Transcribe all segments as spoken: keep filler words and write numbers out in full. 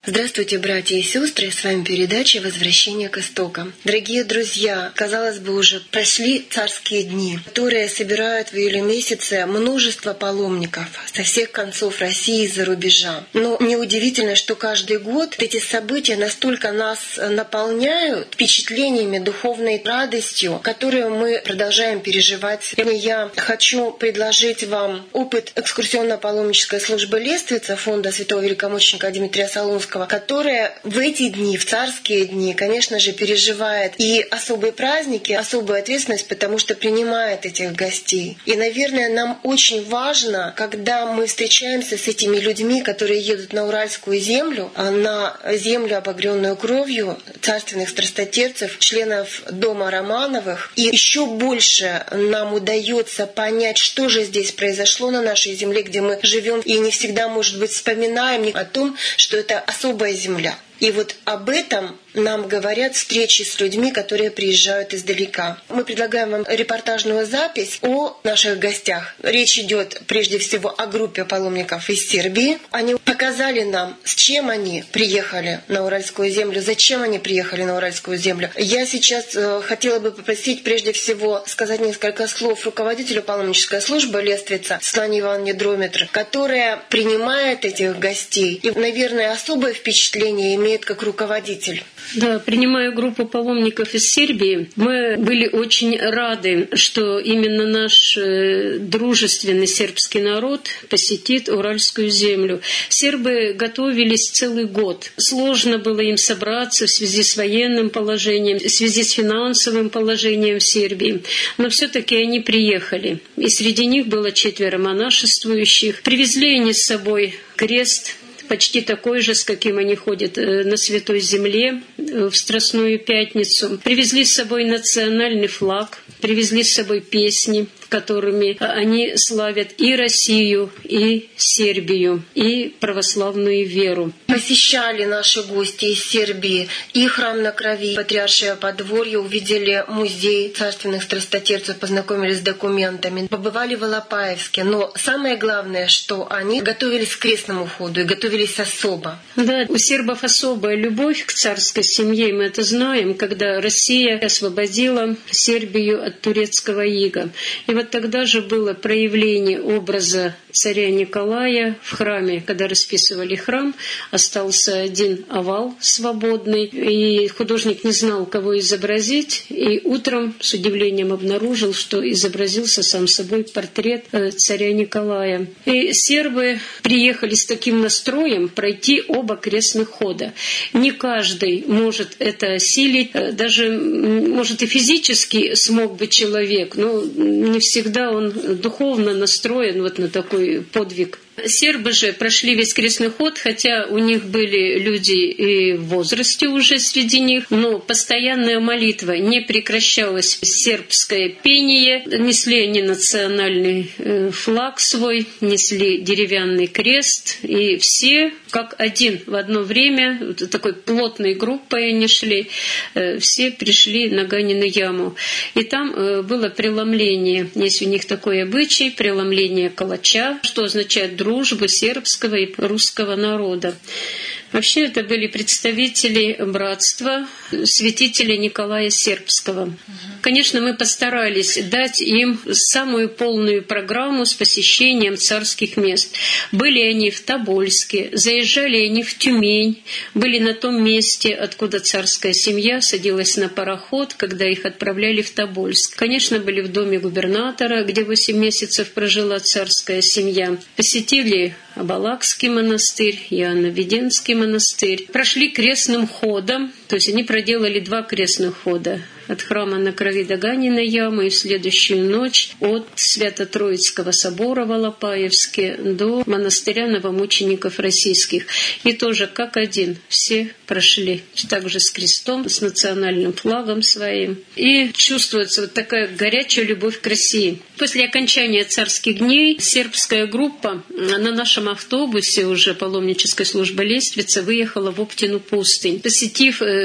Здравствуйте, братья и сестры! С вами передача «Возвращение к истокам». Дорогие друзья, казалось бы, уже прошли царские дни, которые собирают в июле месяце множество паломников со всех концов России и за рубежа. Но неудивительно, что каждый год эти события настолько нас наполняют впечатлениями, духовной радостью, которую мы продолжаем переживать. И я хочу предложить вам опыт экскурсионно-паломнической службы Лествица фонда святого великомученика Дмитрия Солунского, которая в эти дни, в царские дни, конечно же, переживает и особые праздники, особую ответственность, потому что принимает этих гостей. И, наверное, нам очень важно, когда мы встречаемся с этими людьми, которые едут на Уральскую землю, на землю, обогренную кровью царственных страстотерцев, членов дома Романовых, и еще больше нам удается понять, что же здесь произошло на нашей земле, где мы живем, и не всегда, может быть, вспоминаем о том, что это особая земля. И вот об этом нам говорят встречи с людьми, которые приезжают издалека. Мы предлагаем вам репортажную запись о наших гостях. Речь идет прежде всего о группе паломников из Сербии. Они показали нам, с чем они приехали на Уральскую землю, зачем они приехали на Уральскую землю. Я сейчас хотела бы попросить прежде всего сказать несколько слов руководителю паломнической службы Лествица Светлане Ивановне Дрометр, которая принимает этих гостей. И, наверное, особое впечатление имеет как руководитель. Да, принимая группу паломников из Сербии, мы были очень рады, что именно наш э, дружественный сербский народ посетит Уральскую землю. Сербы готовились целый год. Сложно было им собраться в связи с военным положением, в связи с финансовым положением в Сербии. Но все-таки они приехали. И среди них было четверо монашествующих. Привезли они с собой крест, почти такой же, с каким они ходят на Святой Земле в Страстную Пятницу. Привезли с собой национальный флаг, привезли с собой песни, которыми они славят и Россию, и Сербию, и православную веру. Посещали наши гости из Сербии и храм на Крови, Патриаршее подворье, увидели музей царственных страстотерцев, познакомились с документами, побывали в Алапаевске. Но самое главное, что они готовились к крестному ходу и готовились особо. Да, у сербов особая любовь к царской семье, мы это знаем, когда Россия освободила Сербию от турецкого ига. И вот тогда же было проявление образа царя Николая в храме. Когда расписывали храм, остался один овал свободный, и художник не знал, кого изобразить, и утром с удивлением обнаружил, что изобразился сам собой портрет царя Николая. И сербы приехали с таким настроем пройти оба крестных хода. Не каждый может это осилить, даже, может, и физически смог бы человек, но не всегда он духовно настроен вот на такой подвиг. Сербы же прошли весь крестный ход, хотя у них были люди и в возрасте уже среди них, но постоянная молитва, не прекращалось сербское пение, несли они национальный флаг свой, несли деревянный крест, и все как один в одно время, такой плотной группой они шли, все пришли на Ганину яму. И там было преломление, есть у них такой обычай, преломление калача, что означает дружбу сербского и русского народа. Вообще это были представители братства святителя Николая Сербского. Конечно, мы постарались дать им самую полную программу с посещением царских мест. Были они в Тобольске, заезжали они в Тюмень, были на том месте, откуда царская семья садилась на пароход, когда их отправляли в Тобольск. Конечно, были в доме губернатора, где восемь месяцев прожила царская семья. Посетили Абалакский монастырь, Иоанноведенский монастырь. Прошли крестным ходом, то есть они проделали два крестных хода. От храма на Крови до Ганиной ямы, и в следующую ночь от Свято-Троицкого собора в Алапаевске до монастыря новомучеников российских. И тоже как один все прошли, также с крестом, с национальным флагом своим. И чувствуется вот такая горячая любовь к России. После окончания царских дней сербская группа на нашем автобусе уже паломнической службы Лествица выехала в Оптину пустынь. Посетив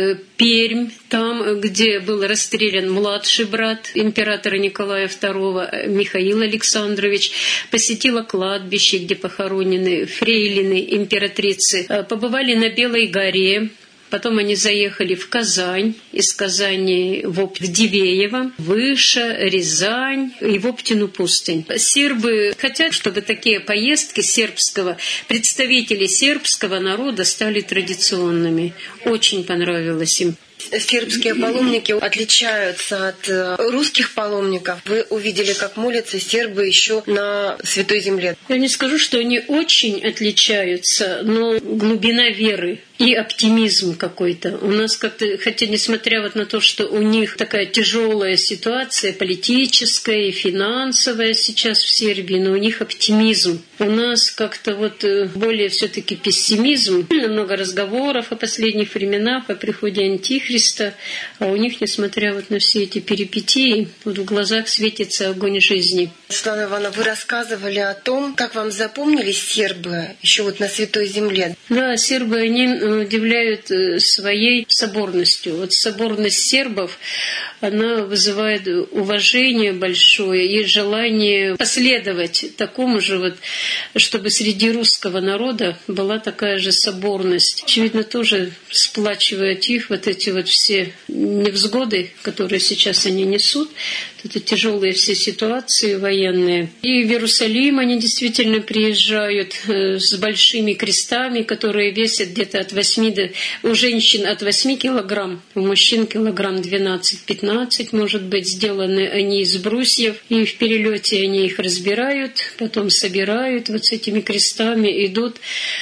Пермь, там, где был расстрелян младший брат императора Николая второго Михаил Александрович, посетила кладбище, где похоронены фрейлины императрицы, побывали на Белой горе. Потом они заехали в Казань, из Казани в Оп- в Дивеево, Выша, Рязань и в Оптину пустынь. Сербы хотят, чтобы такие поездки сербского, представителей сербского народа стали традиционными. Очень понравилось им. Сербские паломники отличаются от русских паломников. Вы увидели, как молятся сербы еще на Святой Земле. Я не скажу, что они очень отличаются, но глубина веры и оптимизм какой-то. У нас как-то, хотя несмотря вот на то, что у них такая тяжелая ситуация политическая и финансовая сейчас в Сербии, но у них оптимизм. У нас как-то вот более все-таки пессимизм. Много разговоров о последних временах, о приходе Антихриста, а у них, несмотря вот на все эти перипетии, вот в глазах светится огонь жизни. Светлана Ивановна, вы рассказывали о том, как вам запомнились сербы еще вот на Святой Земле. Да, сербы, они удивляют своей соборностью. Вот соборность сербов, она вызывает уважение большое и желание последовать такому же, вот, чтобы среди русского народа была такая же соборность. Очевидно, тоже сплачивает их вот эти вот все невзгоды, которые сейчас они несут, это тяжелые все ситуации военные. И в Иерусалим они действительно приезжают с большими крестами, которые весят где-то от восьми до... У женщин от восьми килограмм, у мужчин килограмм двенадцать-пятнадцать, может быть, сделаны они из брусьев. И в перелете они их разбирают, потом собирают, вот с этими крестами идут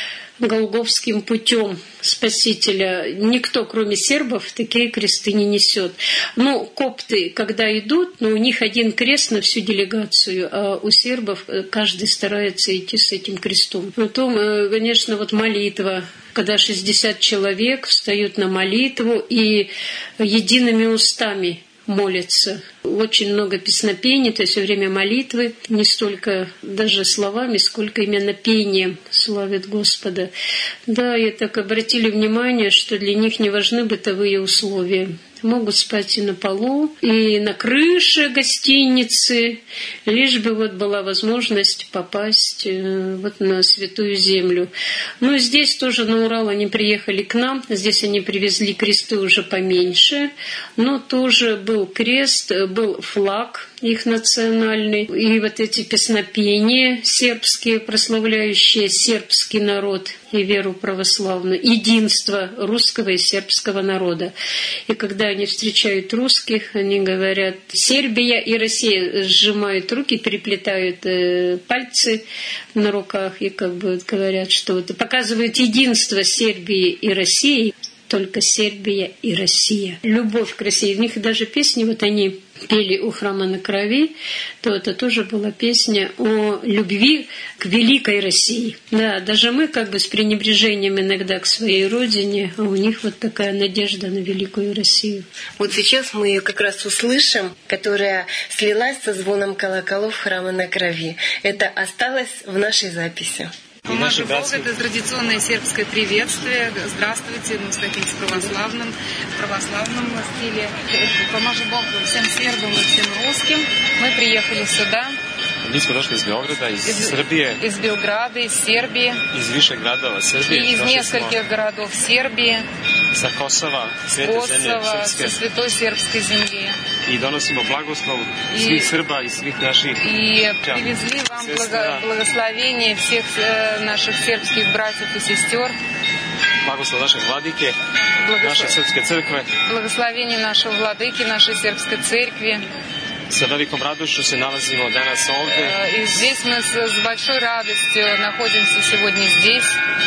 Голгофским путем Спасителя. Никто, кроме сербов, такие кресты не несет. Ну, копты, когда идут, но у них один крест на всю делегацию, а у сербов каждый старается идти с этим крестом. Потом, конечно, вот молитва, когда шестьдесят человек встают на молитву и едиными устами молятся. Очень много песнопений, то есть во время молитвы не столько даже словами, сколько именно пением славят Господа. Да, и так обратили внимание, что для них не важны бытовые условия. Могут спать и на полу, и на крыше гостиницы, лишь бы вот была возможность попасть вот на Святую Землю. Но здесь тоже на Урал они приехали к нам, здесь они привезли кресты уже поменьше, но тоже был крест, был флаг их национальный, и вот эти песнопения сербские, прославляющие сербский народ и веру православную, единство русского и сербского народа. И когда они встречают русских, они говорят «Сербия» и «Россия», сжимают руки, переплетают э, пальцы на руках и как бы говорят, что вот показывают единство Сербии и России, только Сербия и Россия. Любовь к России. У них даже песни, вот они пели «У храма на крови», то это тоже была песня о любви к великой России. Да, даже мы как бы с пренебрежением иногда к своей родине, а у них вот такая надежда на великую Россию. Вот сейчас мы ее как раз услышим, которая слилась со звоном колоколов храма на крови. Это осталось в нашей записи. Помажу Бог — это традиционное сербское приветствие. Здравствуйте, мы встретились в православном, в православном стиле. Помажу Бог всем сербам и всем русским. Мы приехали сюда. Mi smo došli iz Beograda, iz, iz Srbije. Из Белграда, из Сербии. Из više gradova Srbije. И из нескольких городов Сербии. Sa Kosova, svete zemlje srpske. Со святой сербской земли. I donosimo blagoslov svih Srba и svih naših. И привезли вам благо, благословение всех наших сербских братьев и сестер. Blagoslov našeg vladike, naše srpske crkve. Благословение нашего владыки, нашей сербской церкви. Sa velikom radošću se nalazimo danas ovdje. И здесь мы с большой радостью находимся сегодня здесь.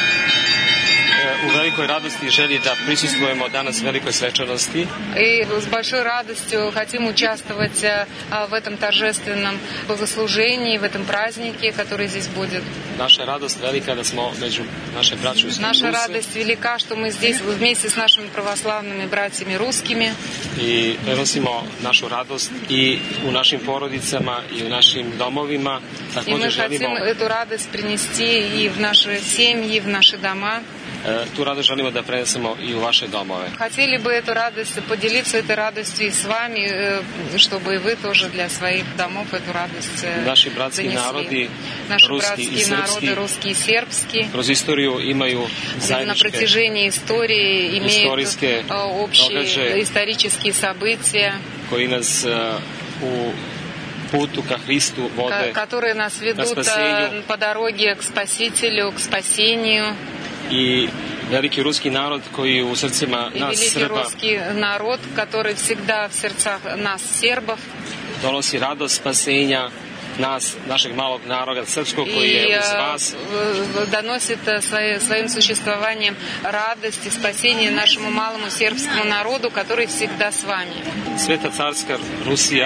U velikoj radosti i želji da prisustvujemo danas velikoj svečanosti. И с большой радостью хотим участвовать в этом торжественном богослужении, в этом празднике, который здесь будет. Наша радость велика da smo među naše braće i Наша радость велика, что мы здесь вместе с нашими православными братьями русскими. I prenosimo našu radost i u našim porodicama i u našim domovima. И мы хотим эту радость принести и в наши семьи, в наши дома. tu radost želimo da prenesemo i u vaše domove. Хотели бы эту радость, поделиться этой радостью с вами, чтобы и вы тоже для своих домов эту радость Наши братские народы, Наши русский и братские народы, сербский, русский и сербский, kroz istoriju imaju на zajedničke протяжении истории имеют istorijske общие događaje исторические события, koji nas u putu ka Hristu vode которые нас ведут по дороге к Спасителю, к спасению. I veliki ruski narod koji u srcima И nas великий Srba русский народ, который всегда в сердцах нас, сербов, donosi radost spasenja nas, našeg malog naroda srpskog koji je uz vas. Доносит свои, своим существованием радость и спасение нашему малому сербскому народу, который всегда с вами. Sveta carska Rusija,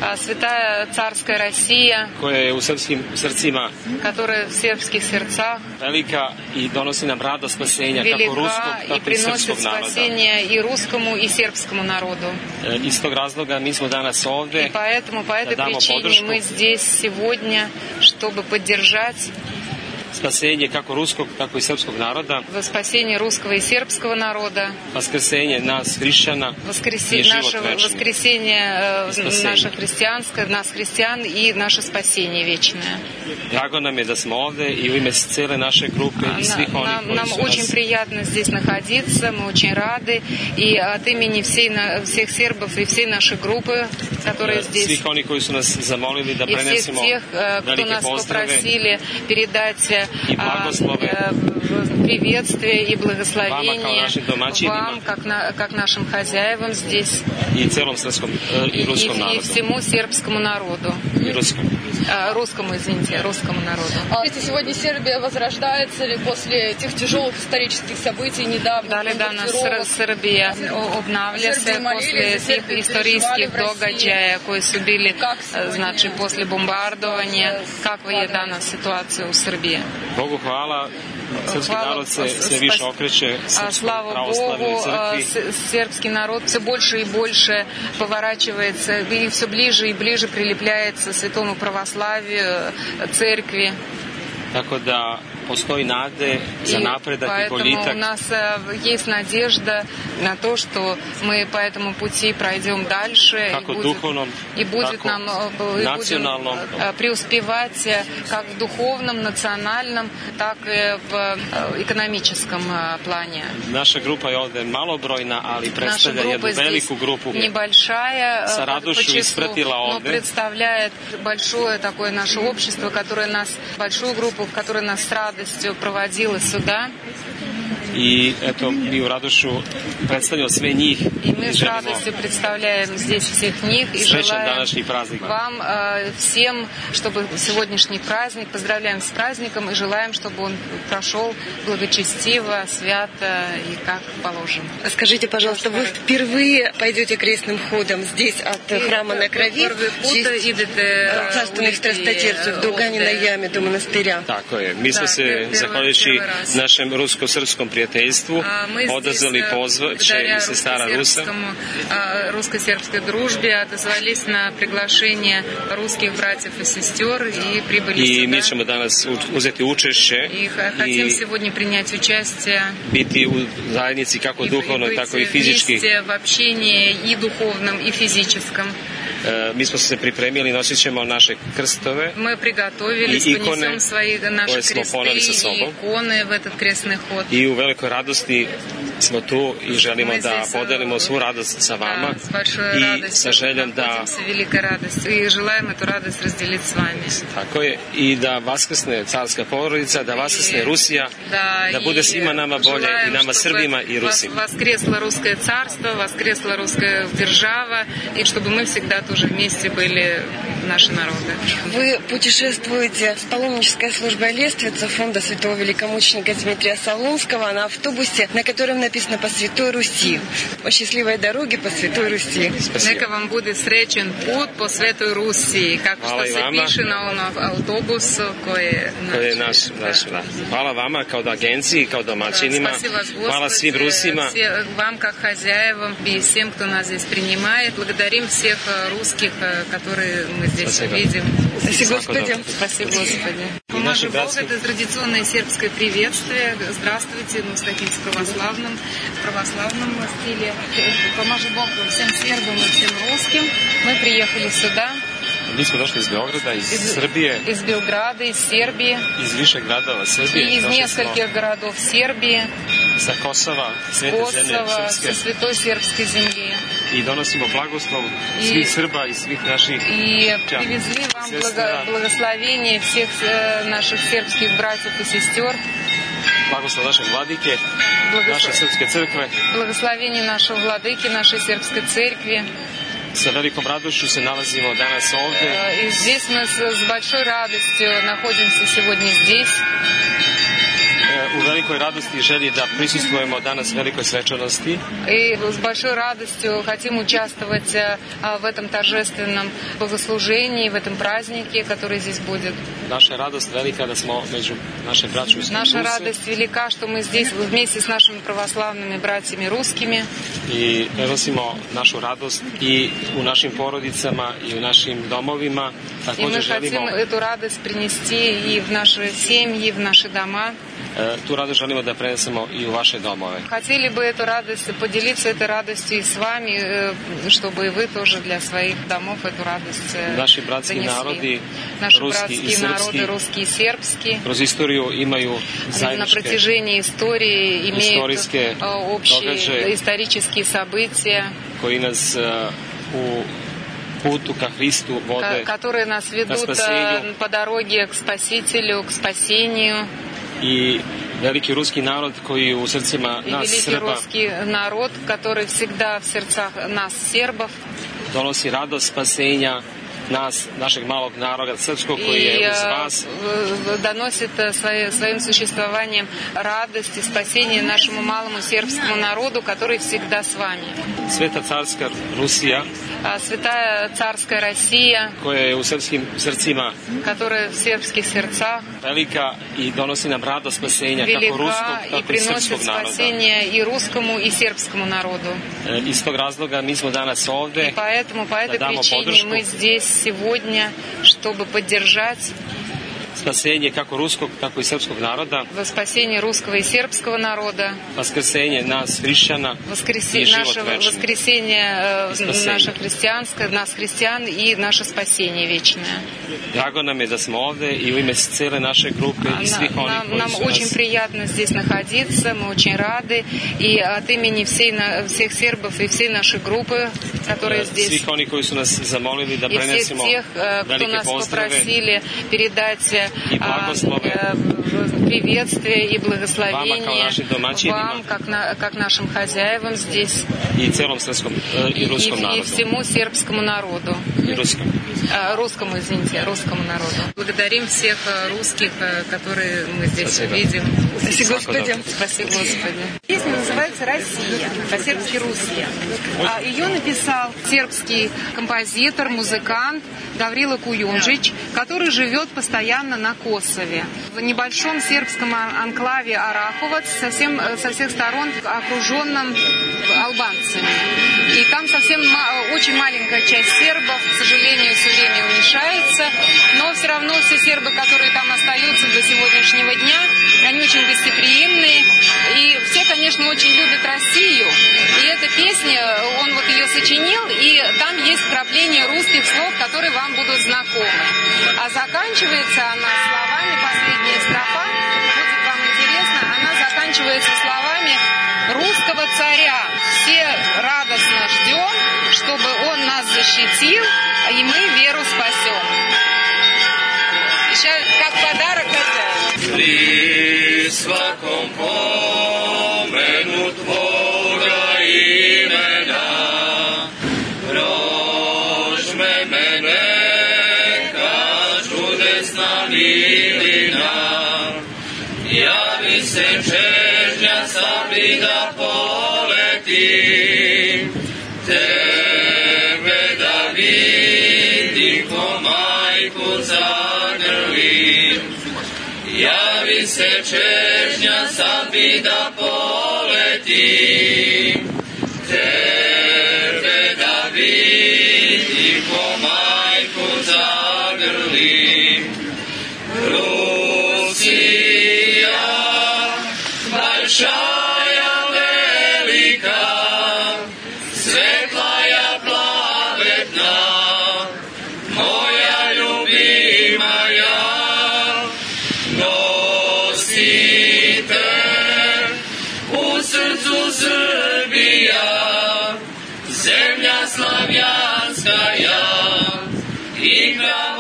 Святая царская Россия, koja je u srpskim srcima которая в сербских сердцах velika i donosi nam radost spasenja kako ruskog, велика и tako i srpskog приносит naroda. спасение и русскому, и сербскому народу. Iz tog razloga mi smo danas ovde И поэтому, по этой da damo причине podršku мы здесь сегодня, чтобы поддержать spasenje kako ruskog, tako i srpskog naroda, спасение русского и сербского народа, vaskrsenje nas hrišćana воскресе... и живот наше вечный. воскресение Спасение. наше христианское, нас христиан и наше спасение вечное. Drago nam je da smo ovde i u ime cele naše grupe i svih onih Нам, koji нам su очень nas приятно здесь находиться, мы очень рады. И от имени всей, всех сербов и всей нашей группы, которые здесь, svih onih koji su nas zamolili da и всех prenesemo тех, кто velike нас pozdrave попросили передать и благослови приветствие и vama kao благословение našim domaćinima вам, как, на, как нашим хозяевам здесь, i celom srpskom i и, ruskom и narodu. всему сербскому народу. I ruskom. А, русскому, извините, русскому народу. Видите, сегодня Сербия возрождается ли после этих тяжелых исторических событий недавно? Дали danas Srbija obnavlja se posle tih istorijskih događaja koji su bili, znači, posle bombardovanja. Kakva je danas situacija u Srbiji? Bogu hvala, srpski narod se sve više okreće srpskoj Слава pravoslavnoj Богу, crkvi. сербский народ все больше и больше поворачивается и все ближе и ближе прилепляется к святому православию, церкви. Tako da postoji nade za И napredak i поэтому boljitak. у нас есть надежда на то, что мы по этому пути пройдем дальше и Kako будет, duhovnom, и будет tako нам и nacionalnom. будем преуспевать как в духовном, национальном, так и в экономическом плане. Naša grupa je ovde malobrojna, ali Наша predstavlja jednu группа veliku здесь grupu небольшая sa по radošću числу, ispratila но ovde. представляет большое такое наше общество, которое нас, большую группу, которая нас с радостью проводила сюда. I eto, mi u Radošu predstavljamo sve njih И мы i с želimo радостью представляем здесь всех них и srećan желаем današnji praznik. вам э, всем, чтобы сегодняшний праздник, поздравляем с праздником и желаем, чтобы он прошел благочестиво, свято и как положено. Скажите, пожалуйста, вы впервые пойдете крестным ходом здесь от храма на Крови в честь царственных страстотерцев до Ганина Яме, до монастыря? Tako je. Mi smo Da, se, prvi- zahvaljujući prvi raz. našem rusko-srpskom prijateljstvu, А Мы odazvali здесь, pozvaće благодаря i sestara Rusa. русско-сербскому, а, русско-сербской дружбе отозвались на приглашение русских братьев и сестер и прибыли I mi сюда. ćemo danas u- uzeti učešće И х- хотим i сегодня принять участие biti u zajednici kako и, и duhovnoj, быть tako i fizički. вместе в общении и духовном, и физическом. E, mi smo se pripremili, nosit ćemo naše krstove Мы приготовились, и иконы, понесем свои наши koje smo кресты poneli sa и sobom. иконы в этот крестный ход. i u velikoj radosti smo tu i želimo Мы da здесь, podelimo svu radost sa vama Да, с большой i радостью sa željom da находимся в великой радости и желаем эту радость разделить с вами. tako je i da vaskrsne carska porodica, da vaskrsne Rusija, Да, da bude svima nama bolje i желаем, nama чтобы Srbima i вос- Rusima. воскресло русское царство, воскресла русская держава, и чтобы мы всегда тоже вместе были наши народы. Вы путешествуете с паломнической службой Лествица фонда святого великомученика Дмитрия Солунского на автобусе, на котором написано «По Святой Руси». О счастливой дороге по Святой Руси. Neka vam bude srećen put po Svetoj Rusiji, kako Hvala što i se vama. piše na onom autobusu koji je To je naš, naš, da. Hvala vama kao agenciji, kao domaćinima. Спасибо, Господи, Hvala svim Rusima. все- вам как хозяевам и всем, кто нас здесь принимает. Благодарим всех э, русских, э, которые мы здесь Спасибо. видим. Спасибо, Господи. Спасибо, Господи. Помажи Бог, это традиционное сербское приветствие. Здравствуйте, ну, с таким с православным, православном стиле. Помажи Бог всем сербам и всем русским. Мы приехали сюда. Mi smo došli iz Beograda, iz, из Srbije, из Белграда, из Сербии, iz više gradova Srbije, и из došli нескольких городов Сербии, smo sa Kosova, svete zemlje Косово, со srpske святой сербской земли. i donosimo blagoslov I- svih Srba i svih naših И Тя. привезли вам Сестра. благо- благословение всех э, наших сербских братьев и сестер, blagoslov našeg vladike, Благослов- naše srpske crkve. благословение нашего владыки, нашей сербской церкви. Sa velikom radošću se nalazimo danas ovde. Э, И здесь мы с, с большой радостью находимся сегодня здесь. e, u velikoj radosti i želji da prisustvujemo danas velikoj svečanosti. И с большой радостью хотим участвовать э, а, в этом торжественном богослужении, в этом празднике, который здесь будет. Naša radost velika da smo među našim braćom iz Наша Rusi радость велика, что мы здесь вместе с нашими православными братьями русскими. i prenosimo našu radost i u našim porodicama i u našim domovima. И Također мы želimo, хотим эту радость принести и в наши семьи, в наши дома. e, tu radost želimo da prenesemo i u vaše domove. Хотели бы эту радость, поделиться этой радостью и с вами, э, чтобы и вы тоже для своих домов эту радость э, Naši bratski донесли. narodi, Наши ruski i братские народы, srpski, русский и сербский, kroz istoriju imaju на zajedničke протяжении истории имеют Исторические э, общие догаđаje. исторические события, koji nas e, u putu ka Hristu ко- vode которые нас ведут спасению. э, по дороге к Спасителю, к спасению. i veliki ruski narod koji u srcima И nas великий Srba русский народ, который всегда в сердцах нас, сербов, donosi radost spasenja nas, našeg malog naroda srpskog koji и je uz э, vas. в- доносит э, свои- своим существованием радость и спасение нашему малому сербскому народу, который всегда с вами. Sveta carska Rusija А Святая царская Россия, koja je u srpskim srcima которая в сербских сердцах velika i donosi nam radost spasenja kako ruskog, велика и tako i srpskog приносит naroda. спасение и русскому, и сербскому народу. E, Iz tog razloga mi smo danas И ovde поэтому, по этой да дамо причине поддержку. мы здесь сегодня, чтобы поддержать spasenje kako ruskog, tako i srpskog naroda, во спасение русского и сербского народа, vaskrsenje nas hrišćana воскресе- и живот наше вечный. воскресение э, И спасение. наше христианское, нас христиан и наше спасение вечное. Drago nam je da smo ovde i u ime cele naše grupe i svih Нам, onih нам- koji нам su очень nas приятно здесь находиться, мы очень рады. И от имени всей, на- всех сербов и всей нашей группы, которые здесь, svih oni koji su nas zamolili da и всех prenesemo тех, э, кто velike нас pozdrave попросили передать э, И благословы. э, в- приветствие и Вама, как благословение нашим домачинам. вам, как, на- как нашим хозяевам здесь, i celom srpskom e, и, i ruskom и- и narodu. всему сербскому народу. I ruskom. А, русскому, извините, русскому народу. Благодарим всех э, русских, э, которые мы здесь Спасибо. видим. Спасибо, Господи. Спасибо, Господи. Песня называется «Россия», по-сербски «Русия». А, Ее написал сербский композитор, музыкант Гаврила Куюнжич, который живет постоянно на Косове. В небольшом сербском ан- анклаве Араховац, совсем, э, со всех сторон окруженном албанцами. И там совсем ма- очень маленькая часть сербов, к сожалению, все время уменьшается, но все равно все сербы, которые там остаются до сегодняшнего дня, они очень гостеприимные, и все, конечно, очень любят Россию. И эта песня, он вот ее сочинил, и там есть вкрапление русских слов, которые вам будут знакомы. А заканчивается она словами, последняя строфа, будет вам интересно, она заканчивается словами русского царя. Все радостно ждем, чтобы он нас защитил, и мы веру спасем. Еще как подарок хозяин. Pri svakom pomenu Tvoga imena, prožme mene ka čudesna milina, javi se čežnja sabi da poletim, tebe da vidim ko majku zagrlim. Javi se čežnja sabi da poletim, tebe da vidim ko majku zagrlim. стоят, и